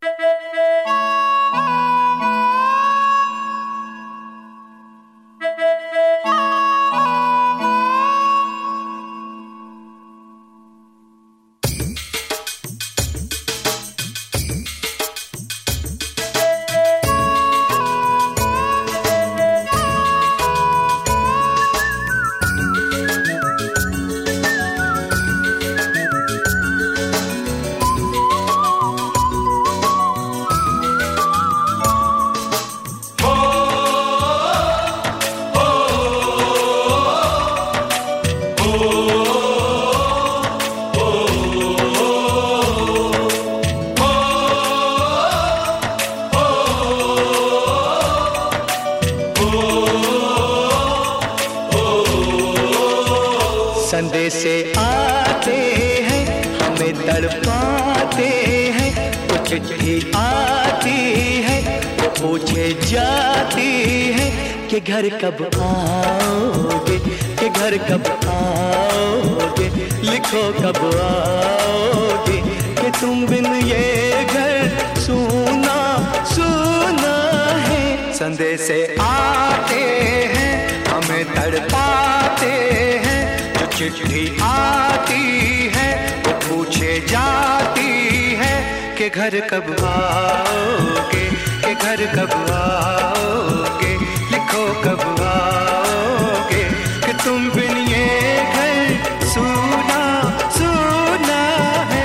संदेशे आते हैं हमें तड़पाते हैं, वो चिट्ठी आती है वो पूछे जाती है कि घर कब आओगे, कि घर कब आओगे, लिखो कब आओगे, कि तुम बिन ये घर सूना सूना है। संदेशे आते हैं हमें तड़पाते हैं, चिट्ठी आती है वो पूछे जाती है कि घर कब आओगे, कि घर कब आओगे, लिखो कब आओगे, कि तुम बिन ये घर सूना सूना है।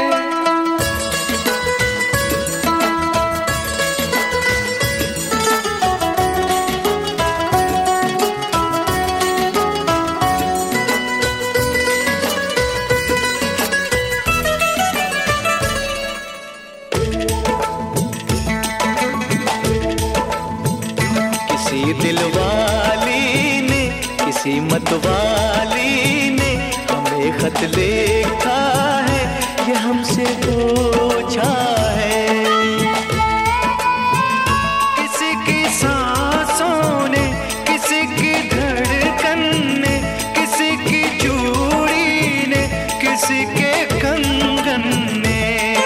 दिल वाली ने किसी मत वाली ने हमें खत लिखा है, ये हमसे पूछा है। किसी की सांसों ने, किसी की धड़कन ने, किसी की चूड़ी ने, किसी के कंगन ने,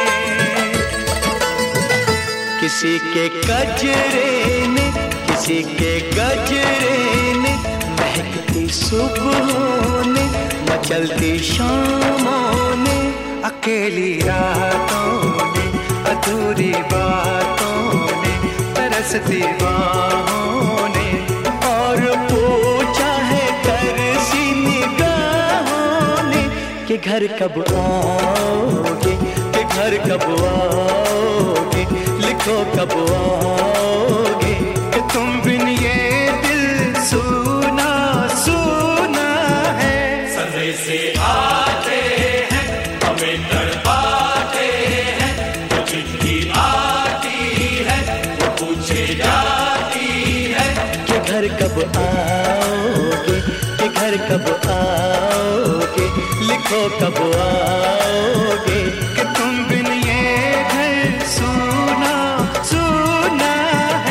किसी के गजरे ने, किसी के गजरे ने, महकती सुबहों ने, मचलती शामों ने, अकेली रातों ने, अधूरी बातों ने, तरसती बाहों ने, और पूछा है तरसी निगाहों ने कि घर कब आओगे, कि घर कब आओगे, लिखो कब आओगे, तुम बिन ये दिल सूना सूना है। संदेशे आते हैं हमें तड़पाते हैं, वो चिट्ठी आती है वो पूछे जाती है कि घर कब आओगे, कि घर कब आओगे, लिखो कब आओगे, कि तुम बिन ये घर सूना सूना है।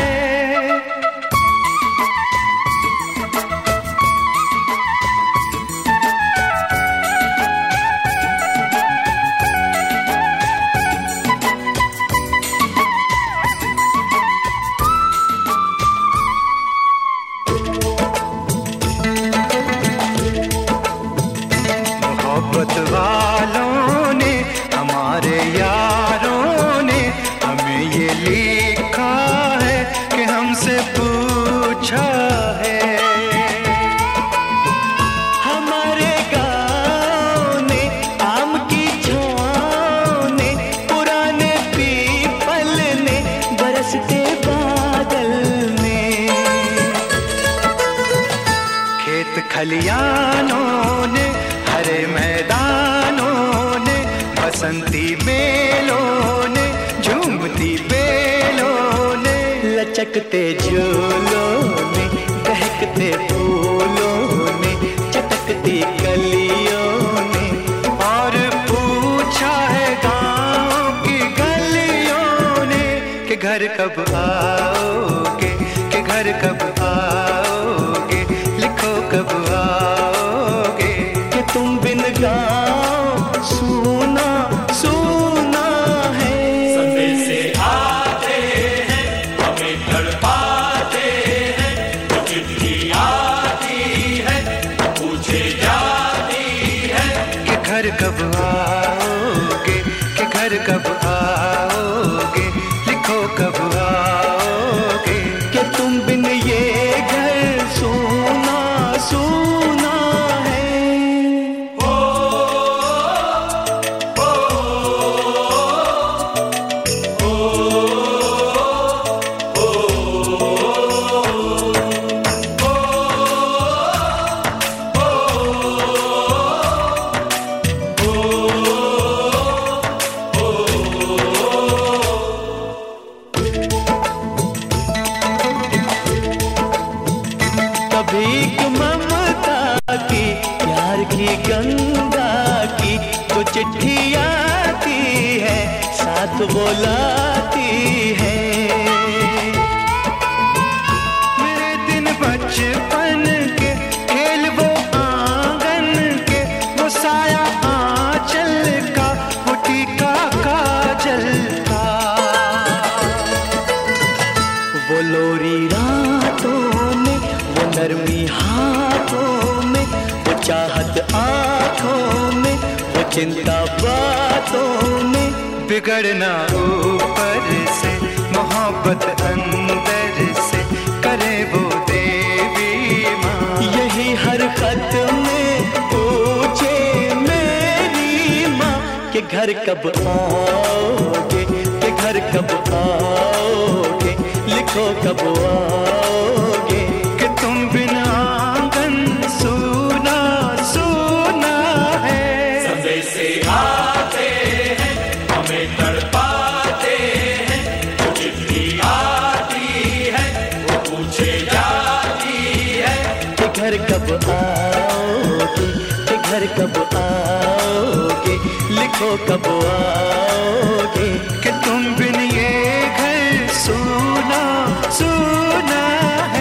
मोहब्बत वालों ने, हमारे यारों ने हमें ये लिखा है कि हमसे पूछा है। हमारे गाँव ने, आम की छाँव ने, पुराने पीपल ने, बरसते बादल ने, खेत खलियानों ने, हरे मैदानों ने, बसंती बेलों ने, झूमती बेलों ने, लचकते झूलों ने, दहकते फूलों ने, चटकती कलियों ने, और पूछा है गाँव की गलियों ने कि घर कब आओगे, कि घर कब आओगे, लिखो कब आओगे, कि तुम बिन गाँव सूना सूना है। संदेशे चंदा की तो चिट्ठी आती है, साथ बुलाती है। मेरे दिन बचपन के खेल वो आंगन के, वो साया आंचल का, वो टीका काजल का, वो लोरी रातों में, वो नरमी हाथों में, वो चाहत आंखों में, वो चिंता बातों में। बिगड़ना ऊपर से, मोहब्बत अंदर से, करे वो देवी माँ। यही हर खत में पूछे मेरी माँ कि घर कब आओगे, कि घर कब आओगे, लिखो कब आओगे, कि तुम बिना आंगन सूना सूना है। संदेशे आते हैं, हमें तड़पाते हैं, जो चिट्ठी आती है वो पूछे जाती है कि घर कब आओगे, कि घर कब आओगे, लिखो कब आओगे, कि तुम बिन ये घर सूना सूना है।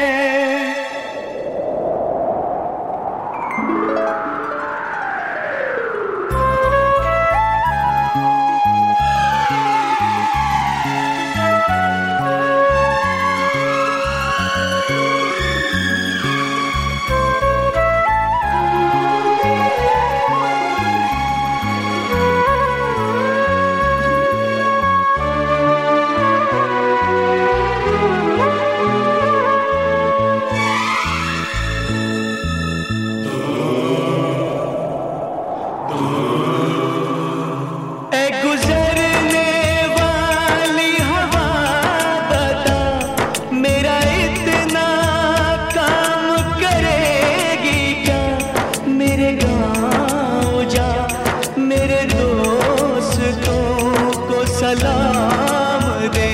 सलाम दे,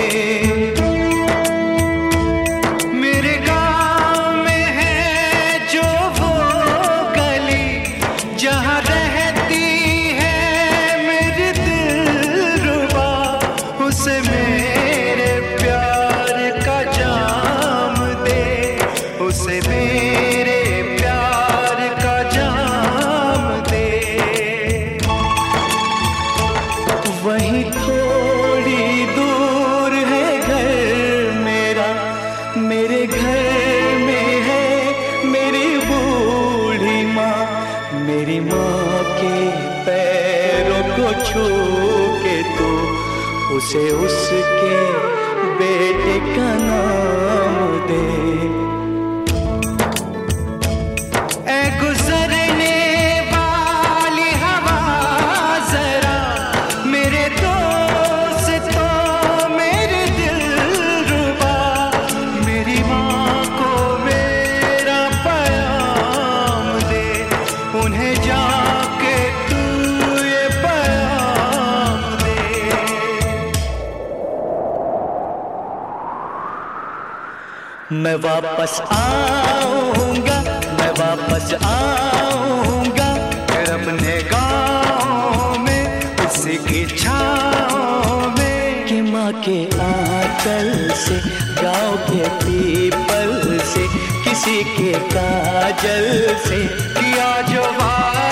मेरे गाँव में है जो वो गली, जहाँ रहती है मेरी दिलरुबा, उसे मेरे प्यार का जाम दे, उसे मेरे प्यार का जाम दे। वहीं थोड़ी दूर है घर मेरा, मेरे घर में है मेरी बूढ़ी माँ। मेरी माँ के पैरों को छू के तो उसे उसके बेटे का नाम दे। ऐ गुजरने वाली हवा जरा, मेरे दोस्तों मेरे दिलरुबा, मेरी माँ को मेरा पैगाम दे, उन्हें जाके तू ये पैगाम दे। मैं वापस आऊंगा, मैं वापस आऊंगा, फिर अपने गाँव में उसी की छाँव में, कि माँ के आंचल से, गाँव के पीपल से, किसी के काजल से किया जो